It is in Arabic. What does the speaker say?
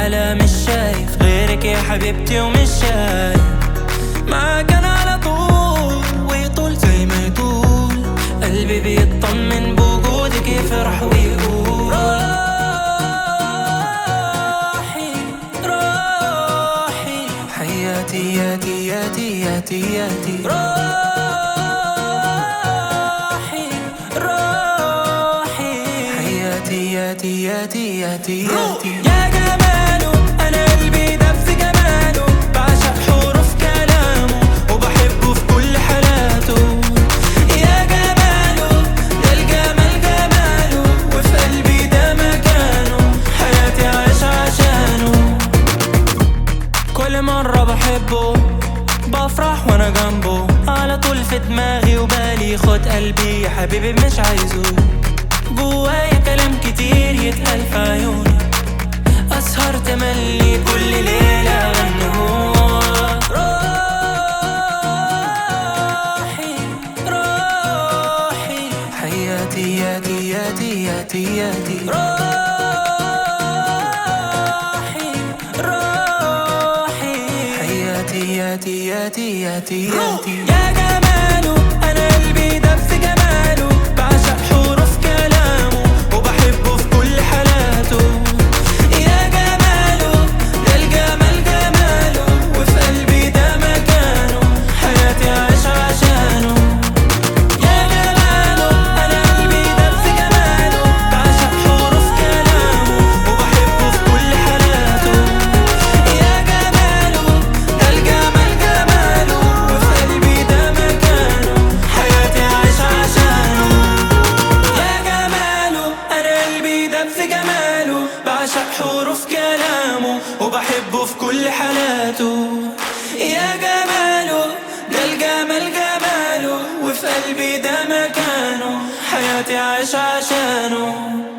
لا مش شايف غيرك يا حبيبتي ومش شايف. معاك انا على طول ويطول زي ما يطول، قلبي بيطمن بوجودك يفرح ويقول روحي روحي حياتي ياتي ياتي ياتي ياتي روحي روحي حياتي ياتي ياتي ياتي ياتي. يا جماله انا قلبي دب في جماله، بعشق حروف كلامه وبحبه في كل حالاته. يا جماله ده الجمال جماله، وفي قلبي ده مكانه، حياتي عايش عشانه. كل مرة بحبه بفرح وانا جنبه، على طول في دماغي وبالي خد قلبي يا حبيبي مش عايزه. جوايا كلام كتير يتقال في عيوني، أسهر تملي كل ليلة غنهو روحي روحي حياتي ياتي ياتي ياتي ياتي روحي روحي حياتي ياتي ياتي ياتي ياتي. يا جماله أنا قلبي دب في جماله، بعشق حروف كلامه وبحبه في كل حالاته. يا جماله ده الجمال جماله، وفي قلبي ده مكانه، حياتي عايش عشانه. يا جماله أنا قلبي دب في جماله، بعشق حروف كلامه وبحبه في كل حالاته. يا جماله ده الجمال جماله، وفي قلبي ده مكانه، حياتي عايش عشانه. يا جماله أنا قلبي دب في جماله، بعشق حروف كلامه وبحبه في كل حالاته. يا جماله ده الجمال جماله، وفي قلبي ده مكانه، حياتي عايش عشانه.